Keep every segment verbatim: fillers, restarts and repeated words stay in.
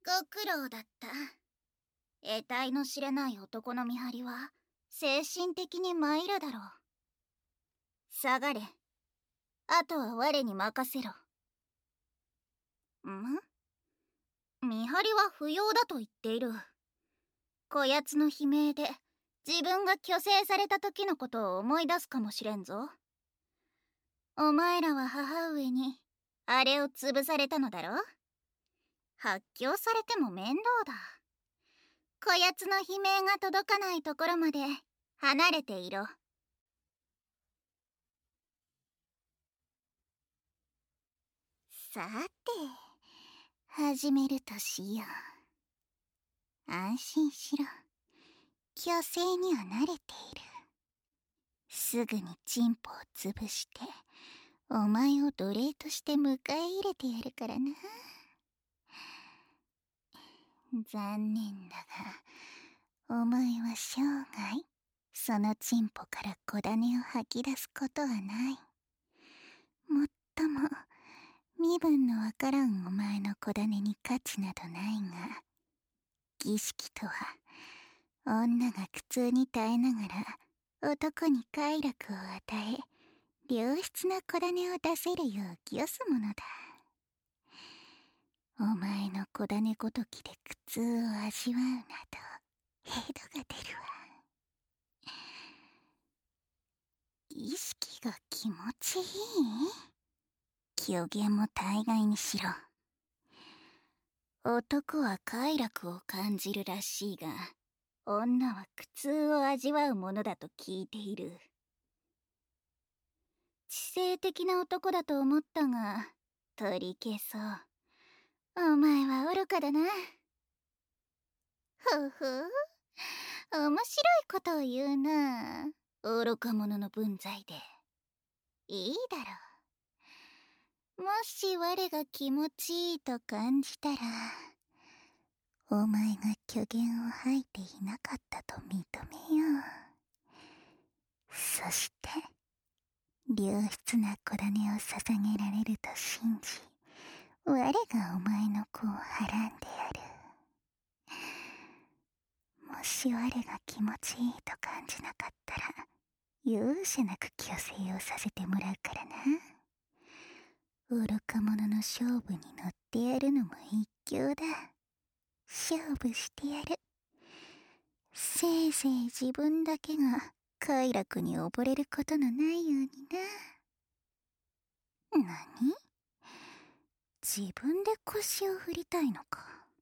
ご苦労だった。得体の知れない男の見張りは精神的に参るだろう。下がれ。あとは我に任せろ。ん？見張りは不要だと言っている。こやつの悲鳴で自分が虚勢された時のことを思い出すかもしれんぞ。お前らは母上にあれを潰されたのだろ。発狂されても面倒だ。こやつの悲鳴が届かないところまで離れていろ。さて、始めるとしよう。安心しろ。虚勢には慣れている。すぐにチンポを潰してお前を奴隷として迎え入れてやるからな。残念だがお前は生涯そのチンポから小種を吐き出すことはない。もっとも身分のわからんお前の小種に価値などないが、儀式とは女が苦痛に耐えながら男に快楽を与え、良質な小種を出せるよう御すものだ。お前の小種ごときで苦痛を味わうなどヘドが出るわ。儀式が気持ちいい？虚言も大概にしろ。男は快楽を感じるらしいが、女は苦痛を味わうものだと聞いている。知性的な男だと思ったが、取り消そう。お前は愚かだな。ふふ、面白いことを言うな。愚か者の分際で。いいだろう。もし我が気持ちいいと感じたら、お前が虚言を吐いていなかったと認めよう。そして良質な小種を捧げられると信じ、我がお前の子をはらんでやる。もし我が気持ちいいと感じなかったら容赦なく虚勢をさせてもらうからな。愚か者の勝負に乗ってやるのも一興だ。勝負してやる。せいぜい自分だけが快楽に溺れることのないようにな。何？自分で腰を振りたいのか。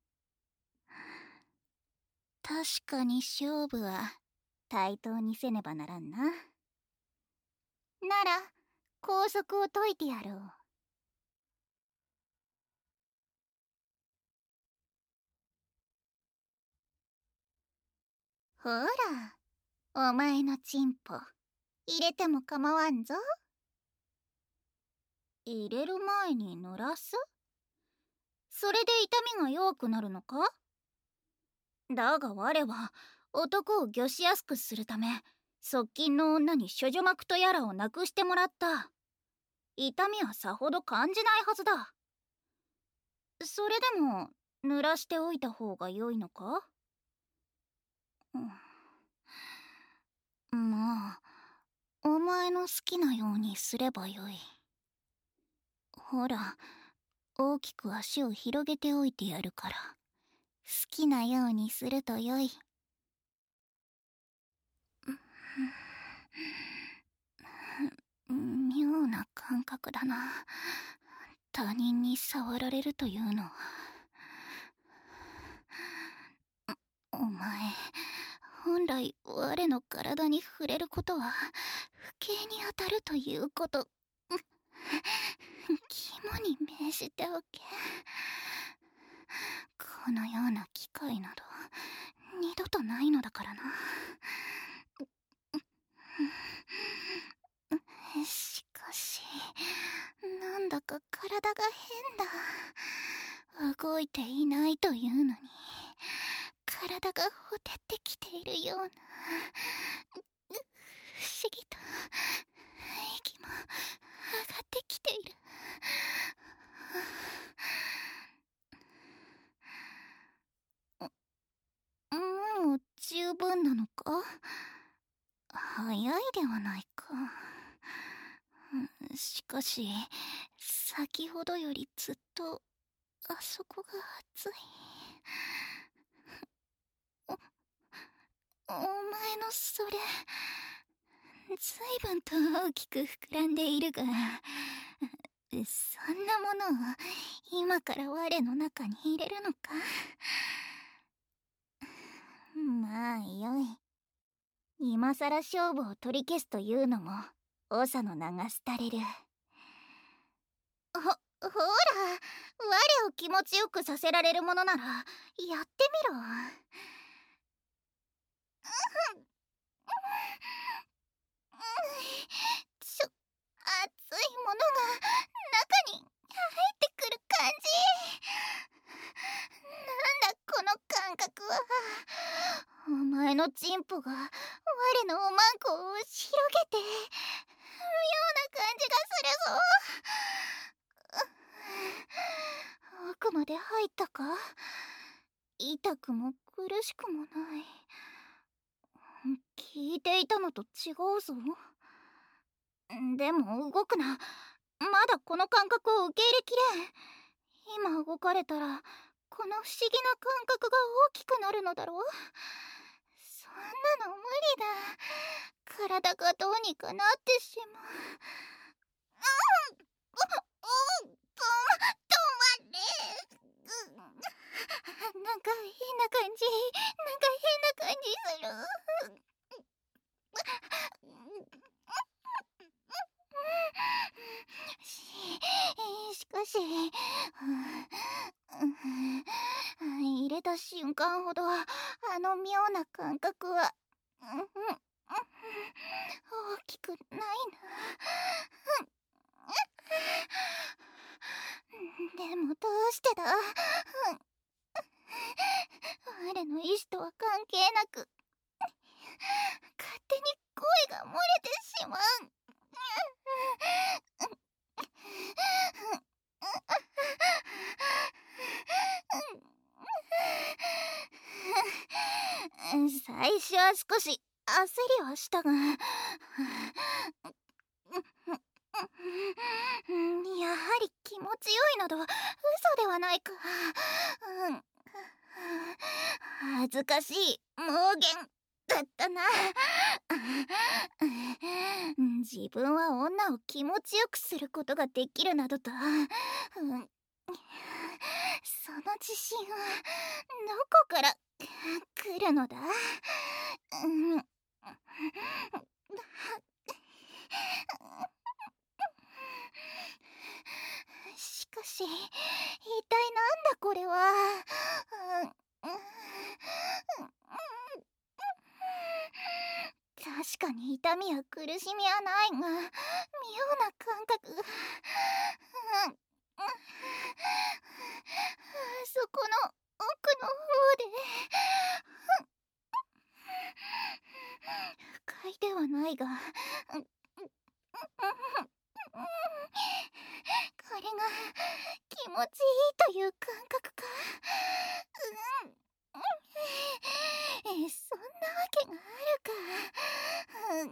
確かに勝負は対等にせねばならんな。なら拘束を解いてやろう。ほら、お前のチンポ入れても構わんぞ。入れる前に濡らす？それで痛みが弱くなるのか？だが我は男を御しやすくするため、側近の女に処女膜とやらをなくしてもらった。痛みはさほど感じないはずだ。それでも濡らしておいた方が良いのか？うん、まあお前の好きなようにすればよい。ほら、大きく足を広げておいてやるから、好きなようにするとよい。妙な感覚だな。他人に触られるというのは。お前、本来我の体に触れることは不敬に当たるということ、肝に銘じておけ。このような機会など二度とないのだからな。しかし、なんだか体が変だ。動いていないというのに体がほてってきているような。不思議と息も上がってきている。 分なのか？早いではないか。しかし先ほどよりずっとあそこが熱い。お、お前のそれずいぶんと大きく膨らんでいるが、そんなものを今から我の中に入れるのか？まあよい。今さら勝負を取り消すというのも長の名が廃れる。ほ、ほら、我を気持ちよくさせられるものならやってみろ。ちょ、熱いものが中に入ってくる感じ。なんだこの感覚は。お前のチンポが我のおまんこを広げて妙な感じがするぞ。奥まで入ったか？痛くも苦しくもない。聞いていたのと違うぞ。でも動くな。まだこの感覚を受け入れきれん。今動かれたらこの不思議な感覚が大きくなるのだろう。そんなの無理だ。体がどうにかなってしまう。うん、お、お、と、止まれ。なんか変な感じ。なんか変な感じする。し、しかし、入れた瞬間ほどあの妙な感覚は大きくないな。でもどうしてだ？我の意志とは関係なく勝手に声が漏れてしまう。最初は少し焦りはしたが、やはり気持ちよいなど嘘ではないか。恥ずかしい妄言だったな。自分は女を気持ちよくすることができるなどと、その自信はどこから来るのだ？しかし一体なんだこれは。確かに痛みや苦しみはないが妙な感覚が。そこの奥の方で不快ではないがこれが気持ちいいという感覚か。うん、そんなわけがあるか。うん、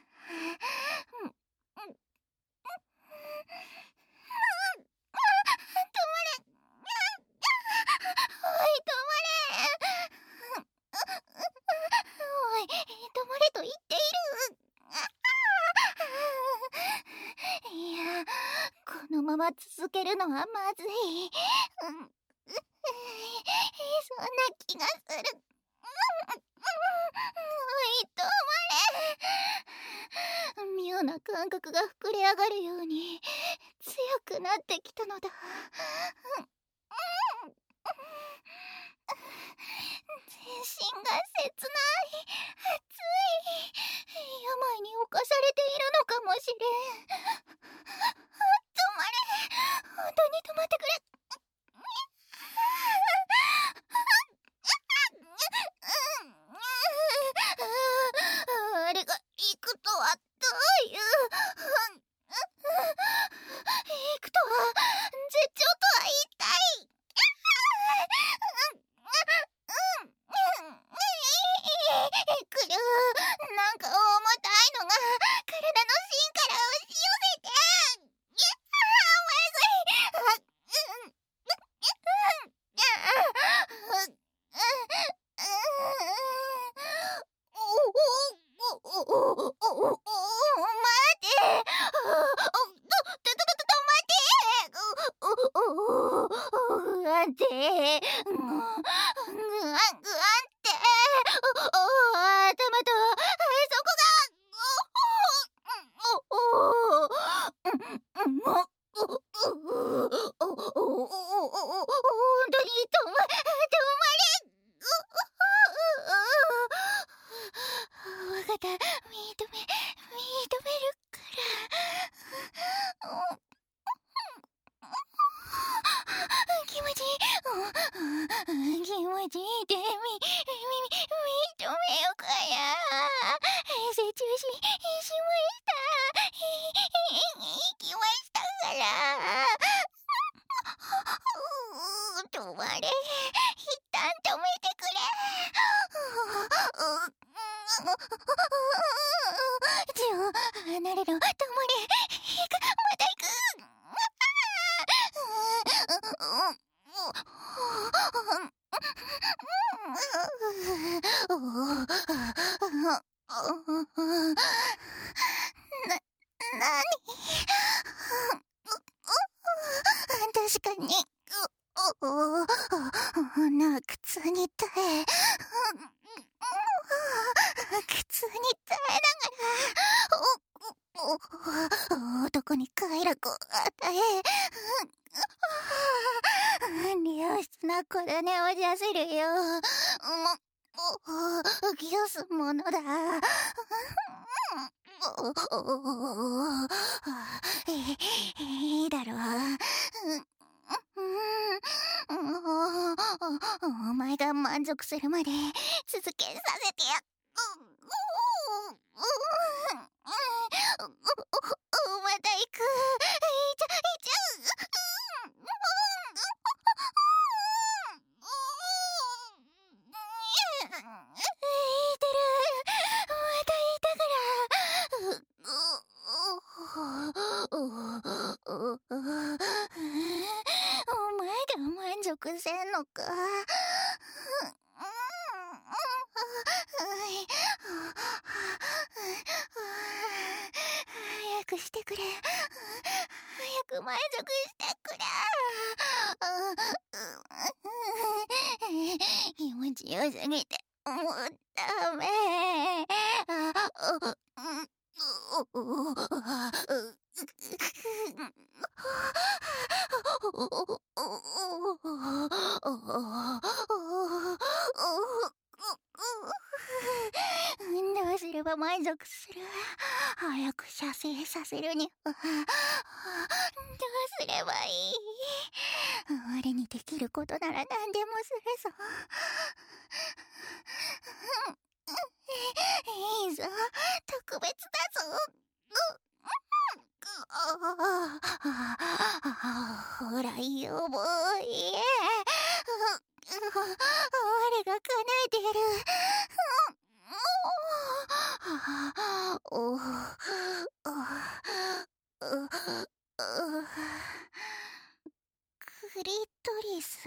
止まれと言っている。いや、このまま続けるのはまずい。うん、そんな気がする。おい、止まれ。妙な感覚が膨れ上がるように強くなってきたのだ。全身が切ない、熱い。病に侵されているのかもしれん。止まれ。本当に止まってくれ。あれが行くとはどういう。行くとは絶頂とは言いたい。 ってぐわんぐわんっておお頭とそこがおおおおおほんとにとま止まれわかった認め認めるから気持ちいい気持ちいいってみみ認めよかや成長ししました行きましたから止まれ一旦止めてくれちょ離れろ止まれ行くまた行くな、なに確かにな苦痛に耐え苦痛に耐えながら男に快楽を与え良質な子種を出せるよぎょすものだいいだろうお前が満足するまで続けさせてやっまた行くいちゃいちゃいてるまたいたからお前で満足せんのか早くしてくれ早く満足してくれ気持ちよすぎてもうダメどうすれば満足する早く射精させるにはどうすればいい我にできることなら何でもするぞいいぞ特別だぞほらよボーイ我が叶えてやるおクリトリス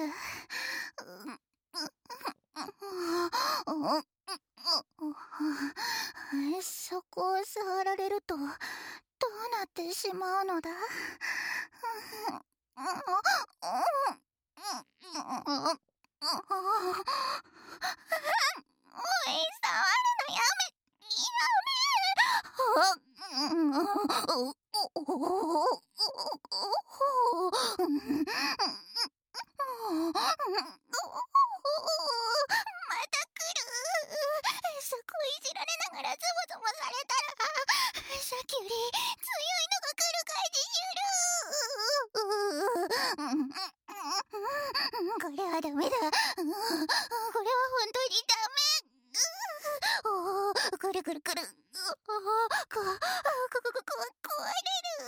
そこを触られるとどうなってしまうのだおい、触るのやめやめまた来るそこいじられながらズボズボされたらさっきより強いのが来る感じするこれはダメだこれは本当にダメくるくるくるこ、こ、こ、こ、壊れる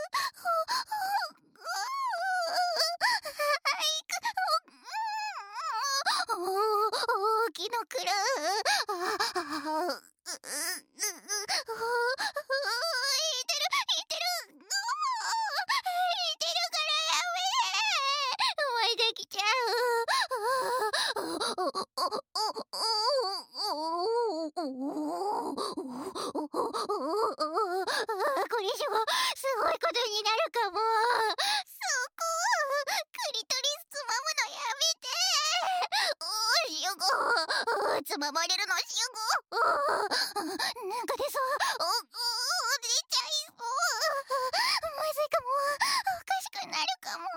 大きのくるこれ以上すごいことになるかもそこクリトリスつまむのやままれるのしゅご。なんか出そう。お、お、出ちゃいそう。まずいかも。おかしくなるかも。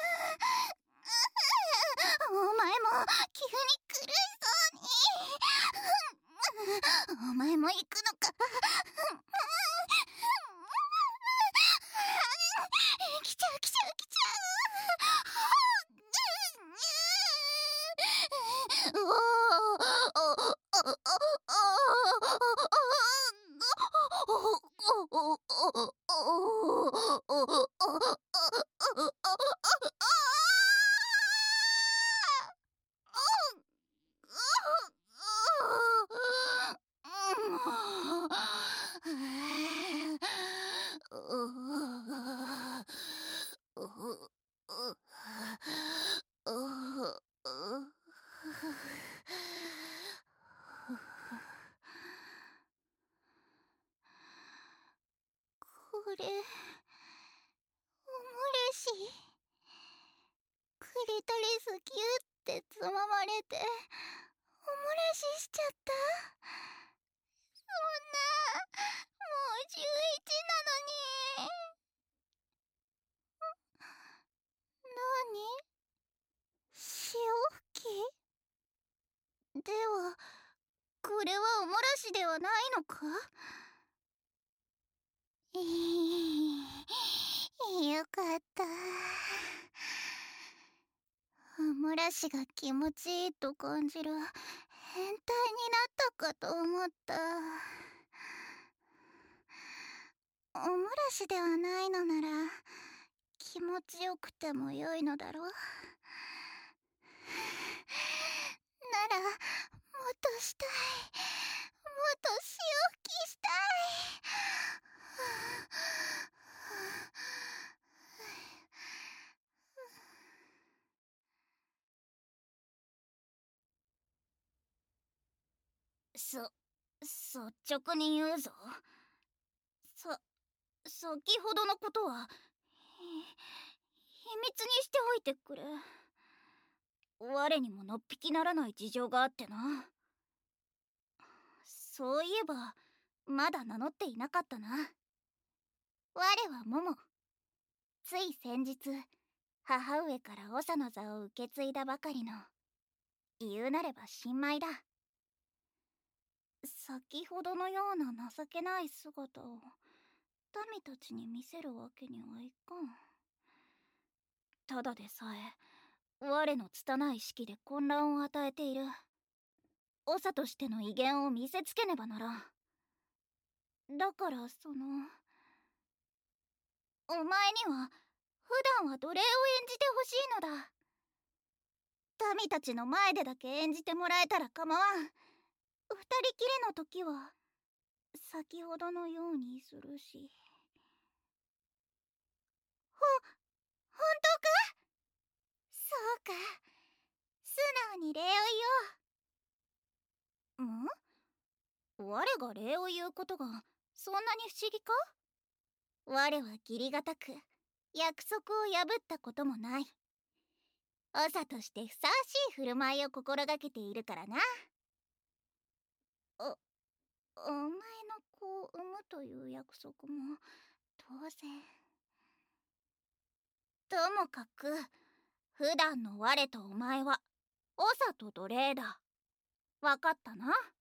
お前も急に苦しそうに。お前も行くのか。来ちゃう来ちゃう来ちゃう。うおこれ、おもれし。クリトリスギュってつままれて、おもれししちゃった。そんな、もうじゅういちなのに。なに？潮吹き？では、これはおもらしではないのか？よかった。おもらしが気持ちいいと感じる変態になったかと思った。おもらしではないのなら気持ちよくてもよいのだろう。ならもっとしたい。もっと潮吹きしたい。そ、率直に言うぞ。さ、先ほどのことは、ひ、秘密にしておいてくれ。我にものっぴきならない事情があってな。そういえば、まだ名乗っていなかったな。我はモモ。つい先日、母上から長の座を受け継いだばかりの、言うなれば新米だ。先ほどのような情けない姿を民たちに見せるわけにはいかん。ただでさえ我の拙い式で混乱を与えている長としての威厳を見せつけねばならん。だからそのお前には普段は奴隷を演じてほしいのだ。民たちの前でだけ演じてもらえたら構わん。二人きりの時は先ほどのようにするし。ほ、本当か？そうか。素直に礼を言おう。ん？我が礼を言うことがそんなに不思議か？我は義理がたく約束を破ったこともない。長としてふさわしい振る舞いを心がけているからな。お、お前の子を産むという約束も当然。ともかく普段の我とお前は長と奴隷だ。わかったな。